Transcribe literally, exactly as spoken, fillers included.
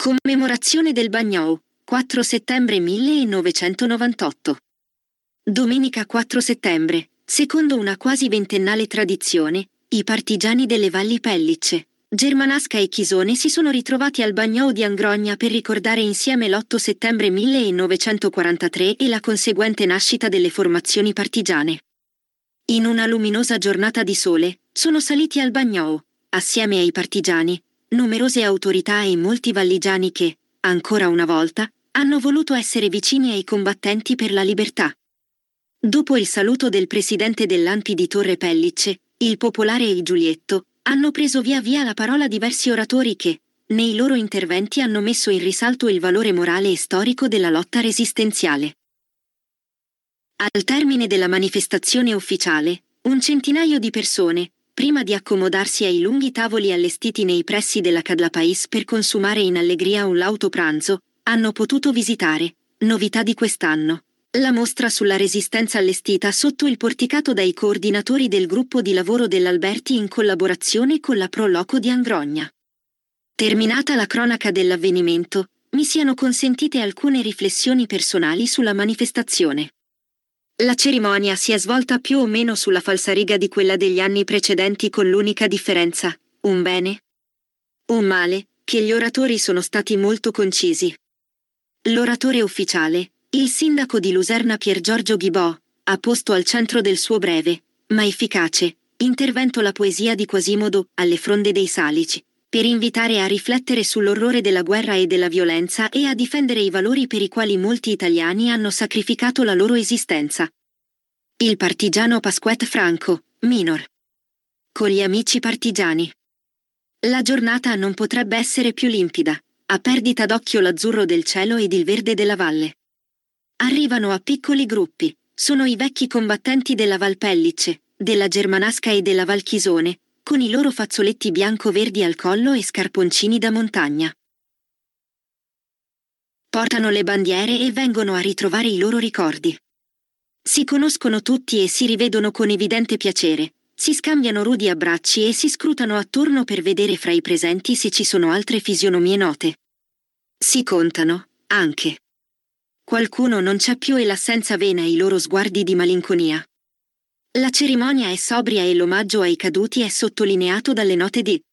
Commemorazione del Bagnou, quattro settembre millenovecentonovantotto. Domenica quattro settembre, secondo una quasi ventennale tradizione, i partigiani delle Valli Pellicce, Germanasca e Chisone si sono ritrovati al Bagnou di Angrogna per ricordare insieme l'otto settembre millenovecentoquarantatré e la conseguente nascita delle formazioni partigiane. In una luminosa giornata di sole, sono saliti al Bagnou, assieme ai partigiani, numerose autorità e molti valligiani che, ancora una volta, hanno voluto essere vicini ai combattenti per la libertà. Dopo il saluto del presidente dell'A N P I di Torre Pellicce, il Popolare e il Giulietto, hanno preso via via la parola diversi oratori che, nei loro interventi hanno messo in risalto il valore morale e storico della lotta resistenziale. Al termine della manifestazione ufficiale, un centinaio di persone, prima di accomodarsi ai lunghi tavoli allestiti nei pressi della Cadla Pais per consumare in allegria un lauto pranzo, hanno potuto visitare, novità di quest'anno, la mostra sulla resistenza allestita sotto il porticato dai coordinatori del gruppo di lavoro dell'Alberti in collaborazione con la Pro Loco di Angrogna. Terminata la cronaca dell'avvenimento, mi siano consentite alcune riflessioni personali sulla manifestazione. La cerimonia si è svolta più o meno sulla falsariga di quella degli anni precedenti con l'unica differenza, un bene? Un male, che gli oratori sono stati molto concisi. L'oratore ufficiale, il sindaco di Luserna Pier Giorgio Ghibò, ha posto al centro del suo breve, ma efficace, intervento la poesia di Quasimodo, Alle fronde dei Salici, per invitare a riflettere sull'orrore della guerra e della violenza e a difendere i valori per i quali molti italiani hanno sacrificato la loro esistenza. Il partigiano Pasquet Franco, minor. Con gli amici partigiani. La giornata non potrebbe essere più limpida, a perdita d'occhio l'azzurro del cielo ed il verde della valle. Arrivano a piccoli gruppi, sono i vecchi combattenti della Val Pellicce, della Germanasca e della Val Chisone, con i loro fazzoletti bianco-verdi al collo e scarponcini da montagna. Portano le bandiere e vengono a ritrovare i loro ricordi. Si conoscono tutti e si rivedono con evidente piacere, si scambiano rudi abbracci e si scrutano attorno per vedere fra i presenti se ci sono altre fisionomie note. Si contano, anche. Qualcuno non c'è più e l'assenza vena i loro sguardi di malinconia. La cerimonia è sobria e l'omaggio ai caduti è sottolineato dalle note di